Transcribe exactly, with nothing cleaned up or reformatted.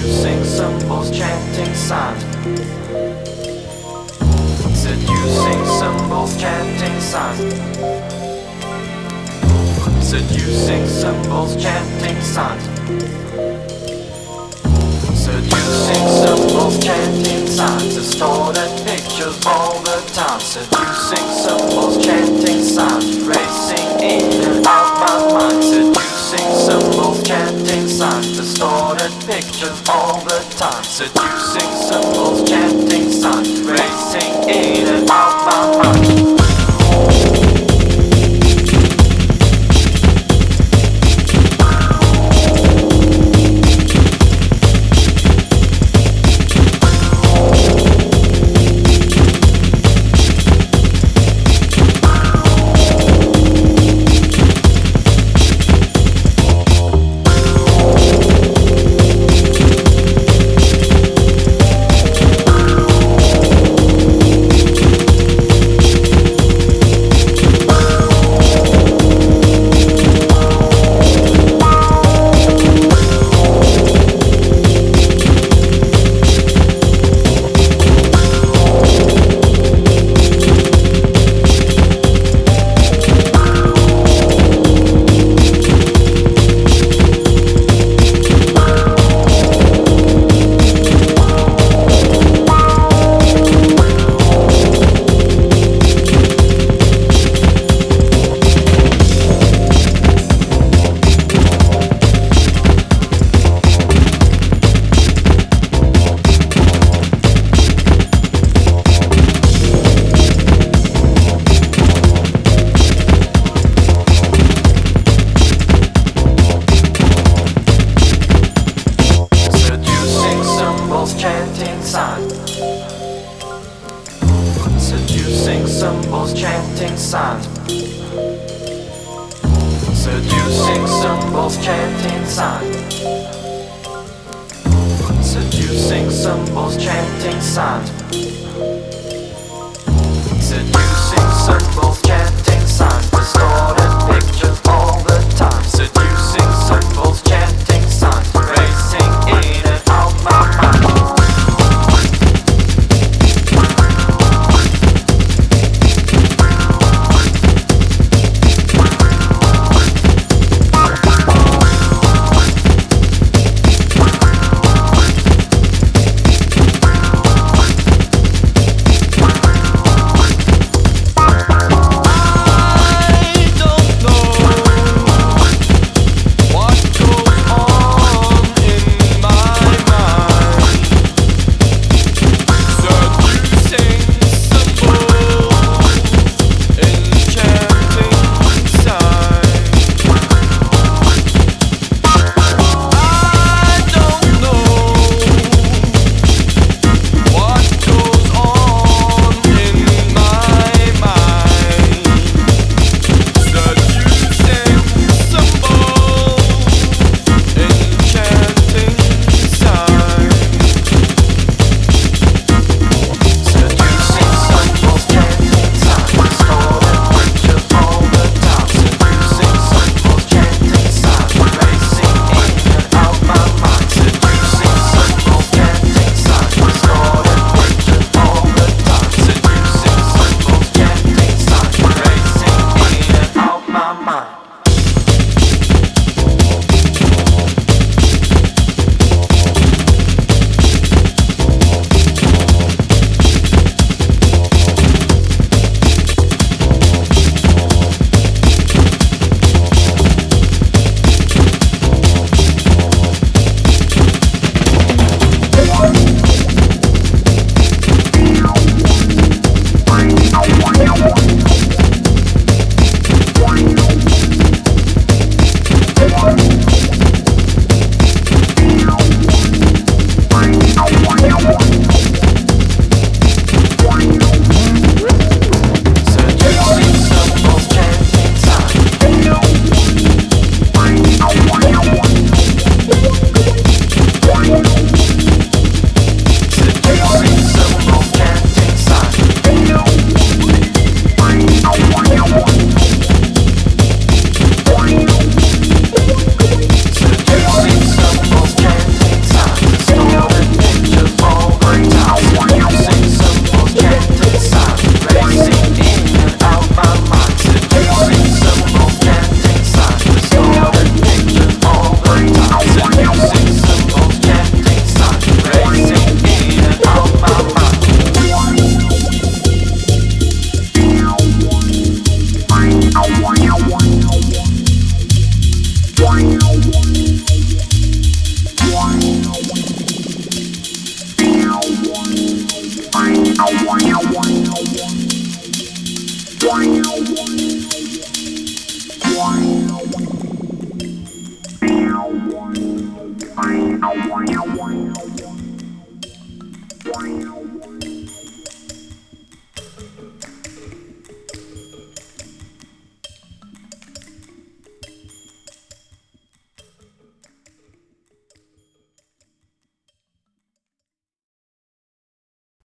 Seducing symbols, chanting signs. Seducing symbols, chanting signs. Seducing symbols, chanting signs. Seducing symbols, chanting signs. Distorted pictures all the time. Seducing symbols, chanting signs. Racing in and out my mind. Seducing symbols, chanting signs. Distorted pictures all the time. Seducing symbols, chanting signs. Racing in and out my mind. Chanting signs. Seducing symbols, chanting signs. Seducing symbols, chanting signs. Seducing symbols, chanting signs. Seducing symbols, chanting signs. Distorted pictures all the time. Seducing symbols, chanting signs. Racing in and out my mind. Wow.